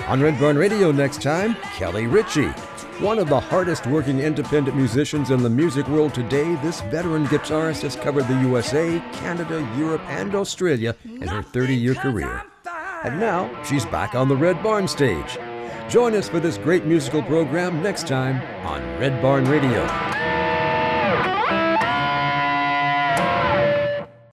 On Red Barn Radio next time, Kelly Ritchie. One of the hardest working independent musicians in the music world today, this veteran guitarist has covered the USA, Canada, Europe, and Australia in her 30-year career. And now she's back on the Red Barn stage. Join us for this great musical program next time on Red Barn Radio.